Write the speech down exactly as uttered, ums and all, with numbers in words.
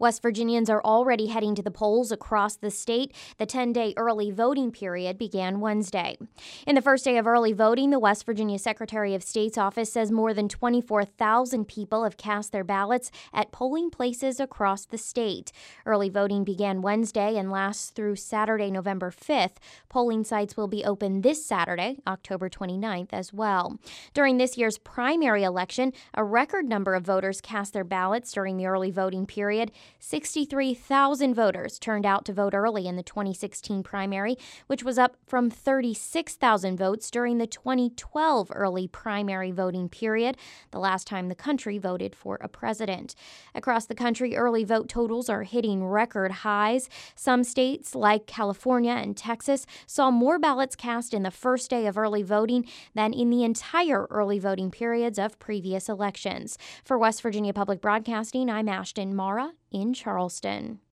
West Virginians are already heading to the polls across the state. The ten-day early voting period began Wednesday. In the first day of early voting, the West Virginia Secretary of State's office says more than twenty-four thousand people have cast their ballots at polling places across the state. Early voting began Wednesday and lasts through Saturday, November fifth. Polling sites will be open this Saturday, October twenty-ninth, as well. During this year's primary election, a record number of voters cast their ballots during the early voting period. sixty-three thousand voters turned out to vote early in the twenty sixteen primary, which was up from thirty-six thousand votes during the twenty twelve early primary voting period, the last time the country voted for a president. Across the country, early vote totals are hitting record highs. Some states, like California and Texas, saw more ballots cast in the first day of early voting than in the entire early voting periods of previous elections. For West Virginia Public Broadcasting, I'm Ashton Mara in Charleston.